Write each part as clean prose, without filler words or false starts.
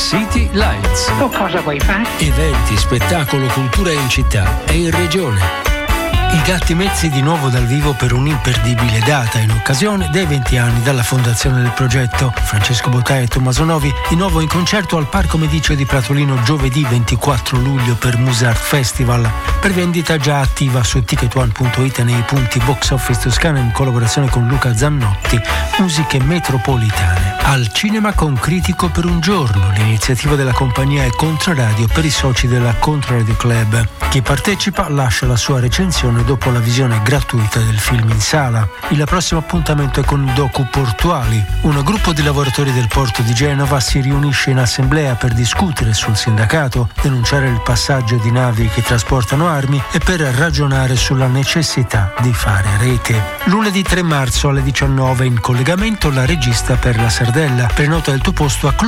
City Lights. Tu cosa vuoi fare? Eventi, spettacolo, cultura in città e in regione. I Gatti Mezzi di nuovo dal vivo per un'imperdibile data in occasione dei 20 anni dalla fondazione del progetto. Francesco Botai e Tommaso Novi di nuovo in concerto al Parco Mediceo di Pratolino giovedì 24 luglio per Musart Festival. Per vendita già attiva su ticketone.it e nei punti Box Office Toscana in collaborazione con Luca Zannotti. Musiche metropolitane. Al cinema con Critico per un giorno. L'iniziativa della compagnia è Controradio per i soci della Controradio Club. Chi partecipa lascia la sua recensione dopo la visione gratuita del film in sala. Il prossimo appuntamento è con i docu portuali. Un gruppo di lavoratori del porto di Genova si riunisce in assemblea per discutere sul sindacato, denunciare il passaggio di navi che trasportano armi e per ragionare sulla necessità di fare rete. Lunedì 3 marzo alle 19 in collegamento la regista per la Sardella. Prenota il tuo posto a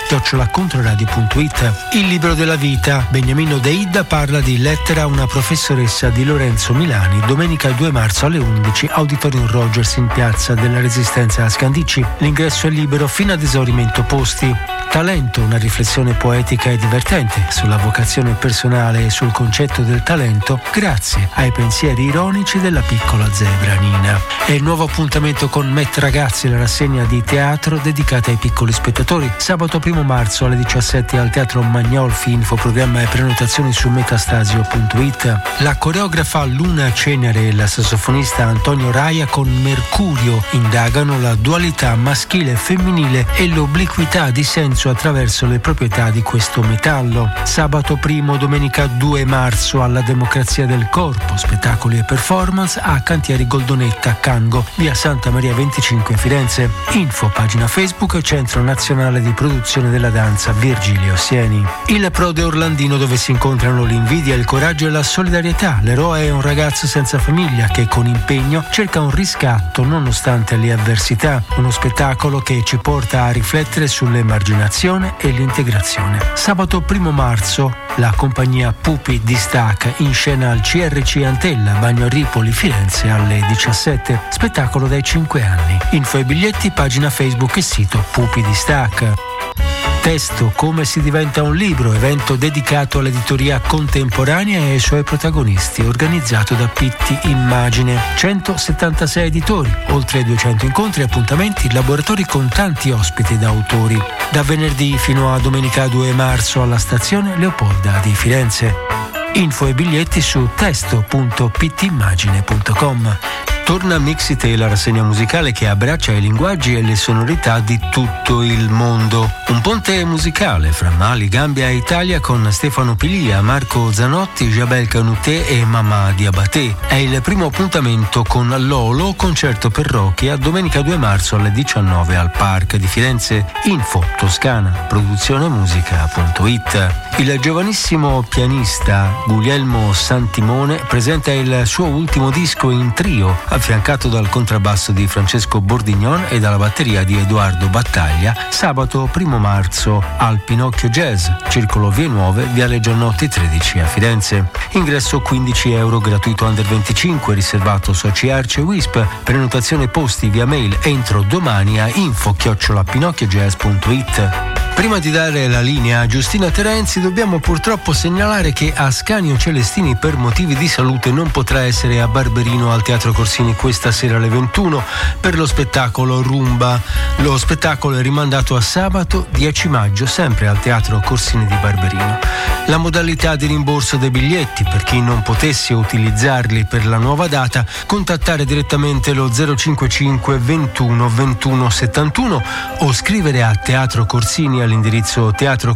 club@controradio.it. Il libro della vita. Beniamino De Idda parla di Lettera a una professoressa di Lorenzo Milani, domenica 2 marzo alle 11, Auditorium Rogers in piazza della Resistenza a Scandicci. L'ingresso è libero fino ad esaurimento posti. Talento, una riflessione poetica e divertente sulla vocazione personale e sul concetto del talento grazie ai pensieri ironici della piccola zebra Nina. È il nuovo appuntamento con Met Ragazzi, la rassegna di teatro dedicata ai piccoli spettatori. Sabato 1 marzo alle 17 al Teatro Magnolfi. Info, programma e prenotazioni su metastasio.it. La coreografa Luna Cenere e la sassofonista Antonio Raia con Mercurio indagano la dualità maschile e femminile e l'obliquità di senso attraverso le proprietà di questo metallo. Sabato 1, domenica 2 marzo alla Democrazia del Corpo, spettacoli e performance a Cantieri Goldonetta, Cango, via Santa Maria 25 Firenze. Info, pagina Facebook Centro Nazionale di Produzione della Danza Virgilio Sieni. Il Prode Orlandino, dove si incontrano l'invidia, il coraggio e la solidarietà. L'eroe è un ragazzo senza famiglia che con impegno cerca un riscatto nonostante le avversità. Uno spettacolo che ci porta a riflettere sull'emarginazione e l'integrazione. Sabato 1 marzo la compagnia Pupi di Stac in scena al CRC Antella, Bagno Ripoli, Firenze alle 17. Spettacolo dai 5 anni. Info e biglietti, pagina Facebook e sito Pupi di Stac. Testo, come si diventa un libro, evento dedicato all'editoria contemporanea e ai suoi protagonisti, organizzato da Pitti Immagine. 176 editori, oltre 200 incontri e appuntamenti, laboratori con tanti ospiti da autori. Da venerdì fino a domenica 2 marzo alla stazione Leopolda di Firenze. Info e biglietti su testo.pittimmagine.com. Torna Mixite, la rassegna musicale che abbraccia i linguaggi e le sonorità di tutto il mondo. Un ponte musicale fra Mali, Gambia e Italia con Stefano Pilia, Marco Zanotti, Jabel Canuté e Mamà Diabaté. È il primo appuntamento con Lolo, concerto per Rochia, domenica 2 marzo alle 19 al Park di Firenze. Info Toscana, produzionemusica.it. Il giovanissimo pianista Guglielmo Santimone presenta il suo ultimo disco in trio, affiancato dal contrabbasso di Francesco Bordignon e dalla batteria di Edoardo Battaglia, sabato 1 marzo al Pinocchio Jazz, Circolo Vie Nuove, Viale Giannotti 13 a Firenze. Ingresso €15, gratuito under 25, riservato soci Arce e Wisp. Prenotazione posti via mail entro domani a info@pinocchiojazz.it. Prima di dare la linea a Giustina Terenzi, dobbiamo purtroppo segnalare che Ascanio Celestini per motivi di salute non potrà essere a Barberino al Teatro Corsini questa sera alle 21 per lo spettacolo Rumba. Lo spettacolo è rimandato a sabato 10 maggio, sempre al Teatro Corsini di Barberino. La modalità di rimborso dei biglietti, per chi non potesse utilizzarli per la nuova data, contattare direttamente lo 055 21 21 71 o scrivere a Teatro Corsini all'indirizzo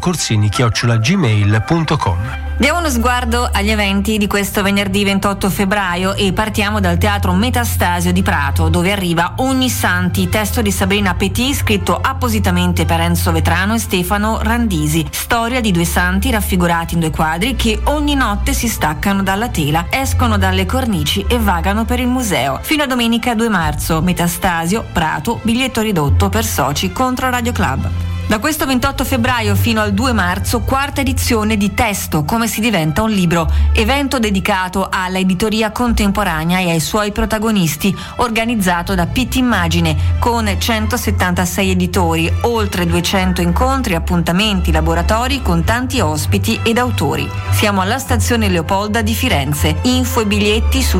teatrocorsini@gmail.com. Diamo uno sguardo agli eventi di questo venerdì 28 febbraio e partiamo dal Teatro Metastasio di Prato, dove arriva Ognissanti, testo di Sabrina Petit, scritto appositamente per Enzo Vetrano e Stefano Randisi. Storia di due santi raffigurati in due quadri che ogni notte si staccano dalla tela, escono dalle cornici e vagano per il museo. Fino a domenica 2 marzo, Metastasio, Prato, biglietto ridotto per soci Controradio Club. Da questo 28 febbraio fino al 2 marzo, quarta edizione di Testo, come si diventa un libro, evento dedicato alla editoria contemporanea e ai suoi protagonisti, organizzato da Pitti Immagine, con 176 editori, oltre 200 incontri, appuntamenti, laboratori con tanti ospiti ed autori. Siamo alla stazione Leopolda di Firenze. Info e biglietti su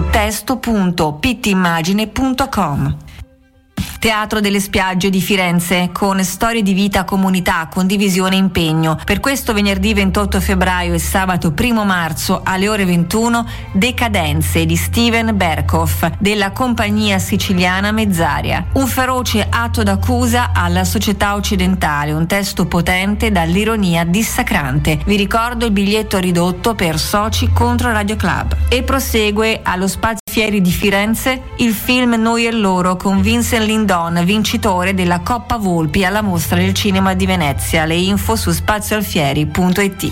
testo.pittimmagine.com. Teatro delle Spiagge di Firenze, con storie di vita, comunità, condivisione e impegno. Per questo venerdì 28 febbraio e sabato 1 marzo alle ore 21, Decadenze di Steven Berkoff della compagnia siciliana Mezzaria. Un feroce atto d'accusa alla società occidentale, un testo potente dall'ironia dissacrante. Vi ricordo il biglietto ridotto per soci contro Radio Club. E prosegue allo Spazio Fieri di Firenze il film Noi e loro con Vincent Lindon, vincitore della Coppa Volpi alla Mostra del Cinema di Venezia. Le info su spazioalfieri.it.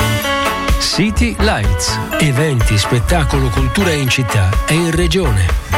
City Lights, eventi, spettacolo, cultura in città e in regione.